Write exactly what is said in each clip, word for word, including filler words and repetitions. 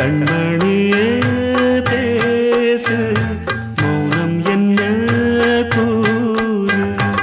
கண்மணியே பேசு மௌனம் என்ன கூறு.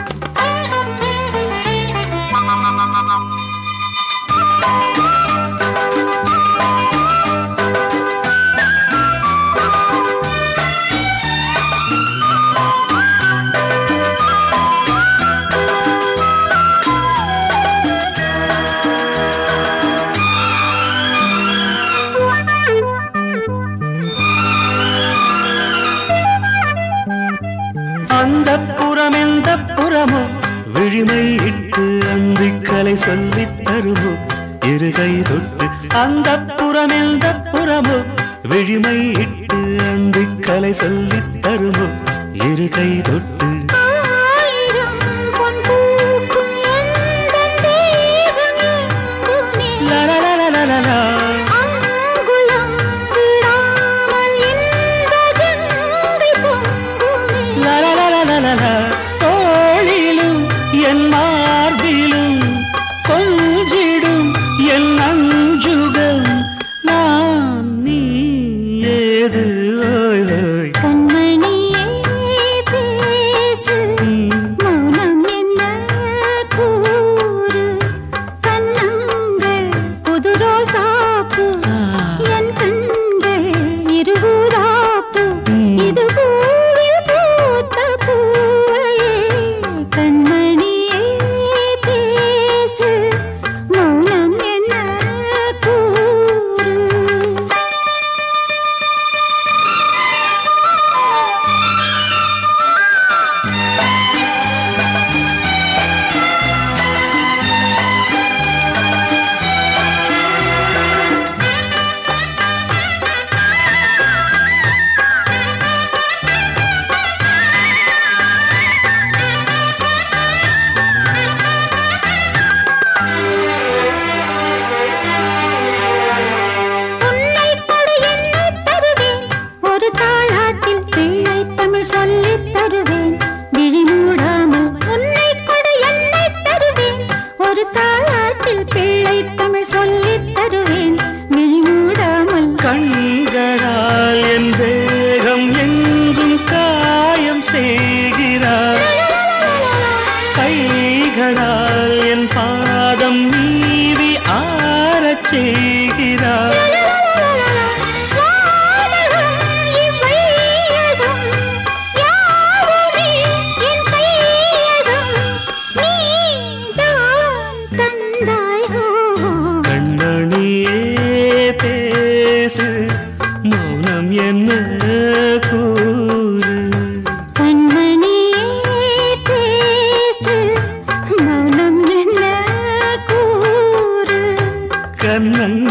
அந்த புறம் எந்த புறமோ விழிமை இட்டு அந்திக்கலை சொல்லித் தருமோ இருகை தொட்டு. அந்த புறம் எந்த புறமோ விழிமை இட்டு அந்திக்கலை சொல்லித் தருமோ இருகை தொட்டு. தோளிலும் என் மார்பிலும் கொஞ்சிடும் என் அஞ்சுகம் நான் நீ ஏது. கண்மணியே பேசு மௌனம் என்ன கூறு. கண்ணங்கள் புது ரோசாப்பூ என் கண்கள் இருபூராப்பூ இது பூவில் பூத்த பூவையே. கண்மணியே பேசு மௌனம் என்ன கூறு. சொல்லித் தருவேன் விழி மூடாமல். உன்னை கொடு என்னை தருவேன் ஒரு தாலாட்டில் பிள்ளை தமிழ் சொல்லித் தருவேன் விழி மூடாமல். கண்களால் என் தேகம் எங்கும் காயம் செய்கிறார், கைகளால் என் பாதம் நீவி ஆரச் செய்கிறார். கண்மணியே பேசு மௌனம் என்ன கூறு. கண்மணியே பேசு மௌனம் என்ன கூறு. கண்ணன்